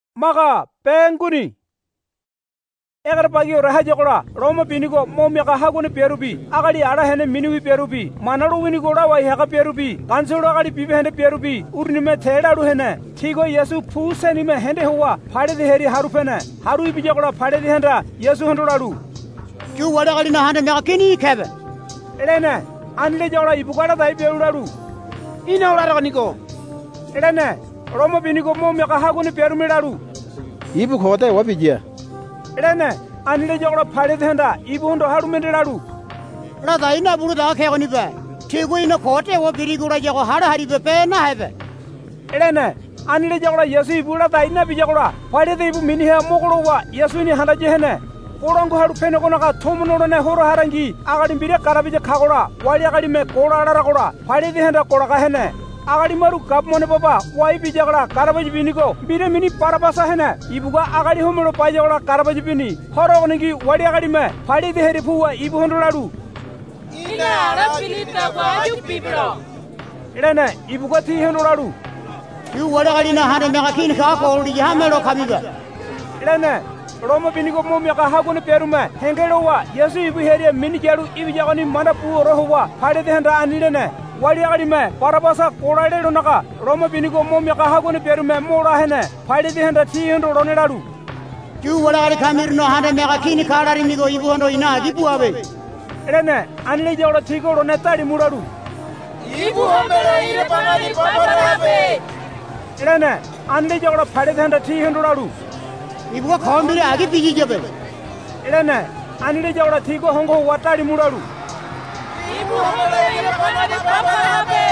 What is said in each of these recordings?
maka penguni egar pagi ora hajakora roma binigo momyaka hagone perubi agadi ara hene miniwi perubi manaru winigo ra wai haga perubi kansoro agadi pibe hene perubi urnime thedaru hene thigo yesu phuseni me hende huwa phade de heri harufene haru bijakora phade de henda yesu hondoraru kyu wada gali na hande meka kini khebe elene anle jora ibugara dai peruraru ina ora ragniko elene roma binigo momyaka hagone perumiraru ibu khode wabijia elene anile jogro phade thenda ibundo harumenderaru ra daina buru da khegoni be thigo ina khote wo birigura jago har hari be pe na hebe elene anile jogro yesu ibura daina bijagora phade de ibu mini ha mogoro wa yesu ni handa jehene korango haru pene konaka thomuno ne horo harangi agadi bire karabije khagora wali agadi me kora ara gora phade de henda koraka hene agadi maru kap mone baba wai bijagora karabaji binigo bire mini parabasa hene ibuga agadi homero pajagora karabaji bini horogonigi wadi agadi me phadi de heri fuwa ibu hondolaru ina ara pilita waju pibro elene ibuga thi hondolaru yu wada gali na hande meka kini ka ko ri hamelo khamibe elene roma binigo momyaka hagone perume hengerowa yesu ibu heri mini jaru ibu jagoni mana pu rohwa phadi de henda anilene wali agadi me parabasa koraide donaka roma binigo momyaka hagone perume mora hene phadi de henda thi hondo ronelaru kyu wada gali khamir no hande meka kini kadari migo ibu hondo ina dipu abe elene anile jawra thigo ro netari muraru ibu homero ire pangani paparabe elene anile jawra phadi de henda thi hondo raru ibu ko khombire agi biji jabe elene anile jawra thigo hongo watari muraru ibu homero ire pangani paparabe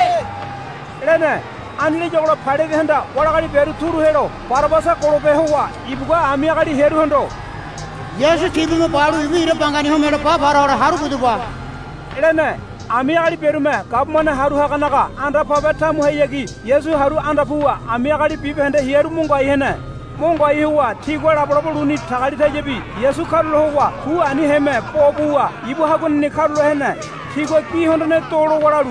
elene anile jawra phade de henda walagadi beru turu hero parabasa korobe huwa ibuga ami agadi heru hondo yesu tibu me paru ibu ire pangani homero pa bara haru buduba elene ami agadi beru me kabmane haru hakanaka anda pabeta muhayegi yesu haru anda fuwa ami agadi pibe hende heru mungai hene mungai huwa thigwa raboro ni thagadi thajebi yesu kharulo huwa hu ani heme pobuwa ibu hagun ni kharulo hene thigo ki hondo ne toro wararu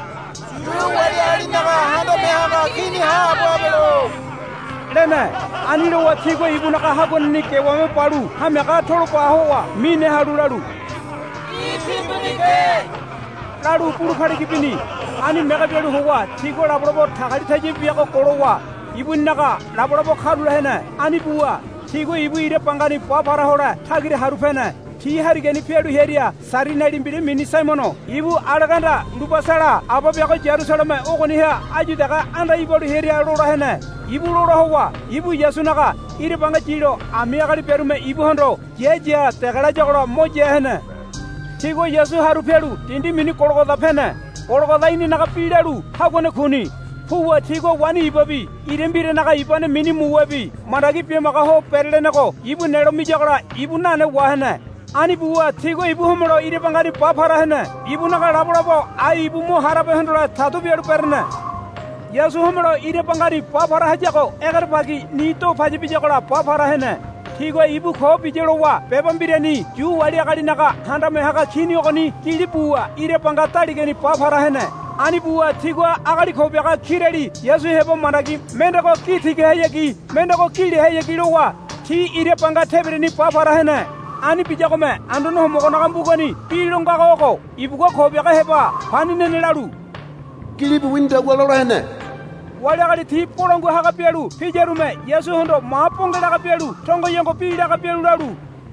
wali ari naga hando me haga kini ha babelo elene anilo wa thigo ibu naka hagun ni kewame paru hameka thoro pa huwa mine haruraru ipibunike laru puru khari kipini ani mega beru huwa thigo raboro thagadi thajebi ko korowa ibu naga raboro kharula hene ani buwa thigo ibu ire pangani pa para hora thagire harufene thi harigeni pedu heria sari nadi mbire mini saimono ibu alaganda lubasara ababe ko jerusalem ogoni ha aju daga anda ibodu heria rora hene ibu rora huwa ibu yesunaga ire panga jiro ami agadi perume ibu hondo jeje tegala jogoro moje hene thigo yesu haru pedu tindi mini kolgoda fene kolgoda ini naga pidaru hagone khuni fuwa thigo wani ibabi irembire naga ibane mini muwabi madagi pemaka ho perle nako ibu nero mijagora ibu nane wahne ani buwa thigo ibu homoro ire pangani pa phara hene ibu naga raborabo ai ibu mo harabe hendora thadu beru perne yesu homoro ire pangani pa phara hajako egar bagi ni to phaji bijagora pa phara hene thigo ibu kho bijerowa pebambire ni ju wali agadi naga handa me haga khini ogoni kili buwa ire panga tadigeni pa phara hene ani buwa thigwa agadi khobyaga khireli yesu hebo managi mendako ki thige hayegi mendako kili hayegi rowa thi ire panga thebere ni pa phara hene ani bijago me andono homogo nagambugoni pilonga goko ibugo khobyaga heba phani nenelaru kilibu winda walolo hene wali agadi thi porongo haga pelu fijerume yesu hondo mapongela ga pelu tongo yengo pila ga pelu laru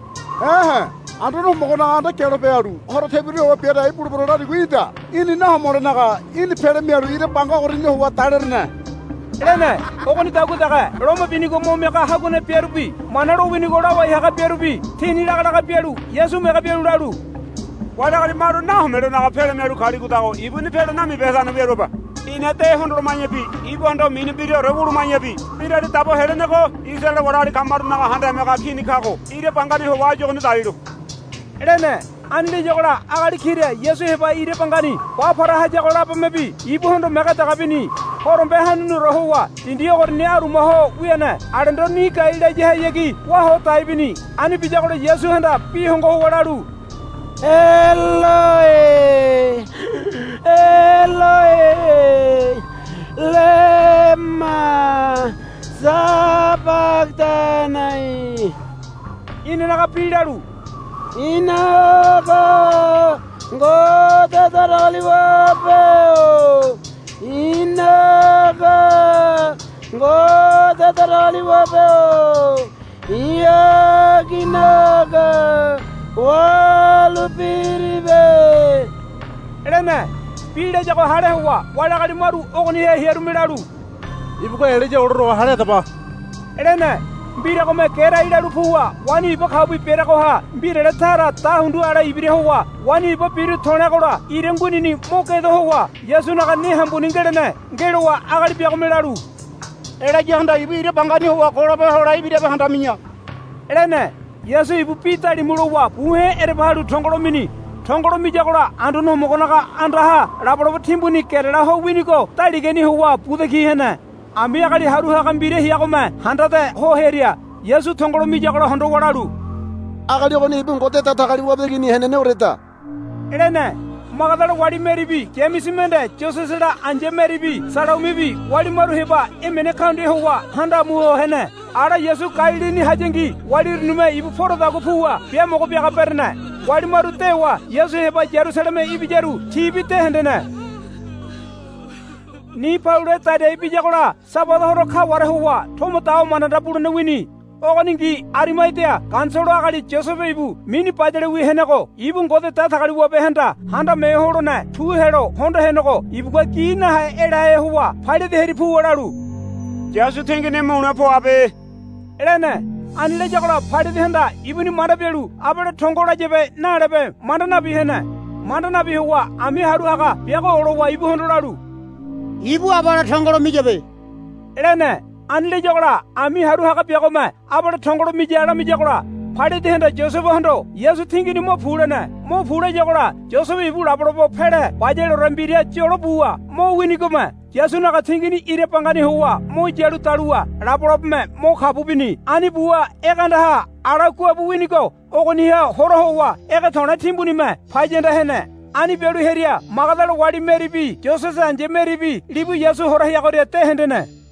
andono mogona anda kero peru horo thebiri o pera ipuru borona riguida ini na homore naga ini pere meru ire banga orinne huwa taderna elene ogoni tagu daga roma binigo momeka hagone perubi manaro binigo rawa haga perubi thini daga peru yesu mega peru laru wala gari maru na homero naga pere meru khali gudago ibuni pere na mi besa na beroba inate hondro manyabi ibu hondo mini birio reburu manyabi birari tabo helene ko isele warari kamaru naga handa mega khini khago ire bangani ho wajo ni dairo elene anli jogora agadi khire yesu heba ire pangani pa phara ha jogora pamebi ibu hondo mega dagabini horombe hanunu rohuwa indiyo gorni aruma ho wiene arendo ni kaile jehayegi wa ho taibini ani bijagora yesu handa pi hongo wararu Eloi Eloi lema sabaktanai ine naga pidaru inaga ngoda darali wapeo inaga ngoda darali wapeo iya ginaga walupiribe elene pide jago hare huwa wala kali maru ogni he heru midaru ibuko eleje ororo hare tapa elene mbira ko me kera idaru fuwa wani ibo khabu pera ko ha mbira thara ta hundu ara ibire huwa wani ibo piru thona koda irenguni ni moke do huwa yesu naga ni hambuni ngelene ngelwa agali biago midaru era janda ibire bangani huwa kora be hora ibire be handa minya elene yesu ibu pita limuruwa puhe ere baharu thongoro mini thongoro mijakora andono mogonaga andaha raboro thimbuni kerera ho winiko taligeni huwa pudeki hena ami agali haru ha gambire hiyagoma handate ho heria yesu thongoro mijakora hondo wararu agali goni ibun gote tata gali wabegini henene ureta elene magadara wadi meribi kemisimende chosesera anje meribi saraumibi wadi maru heba emene khande huwa handa muho hene ara yesu kailini hajengi wadi nume ibu foro dago fuwa pia mogo pia kaperna wadi maru tewa yesu heba jerusalem ibi jeru tibi te hendene ni paure tade ibi jagora sabada horo kha ware huwa thomo taw manada purne wini ogoningi arimaitea kansoro agali joseph ibu mini padere wi heneko ibu ngode ta thagari wobe henda handa me horo na thu hero hondo heneko ibu ga kina ha erae huwa phale de heri fu wararu jesu thengene mona po abe elene anile jagora phale de henda ibuni mara beru abade thongora jebe na rebe mandana bi hena mandana bi huwa ami haru aga biago oro wa ibu hondo raru ibu abara thongoro mijebe elene anile jagora ami haru haga biagoma abade thongoro mijara mijagora phade de henda joseph hondo yesu thingini mo phule jagora joseph ibu raboro phede bajelo rambiria choro buwa mo winigoma yesu naga thingini ire pangani huwa mo jeru taruwa raboro me mo khabu bini ani buwa eganda ha araku abu winigo ogoni ha horo huwa ega thona thimbuni me phajenda hene ani beru heria magadalo wadi meribi joseph anje meribi libu yesu horo yagore te hendene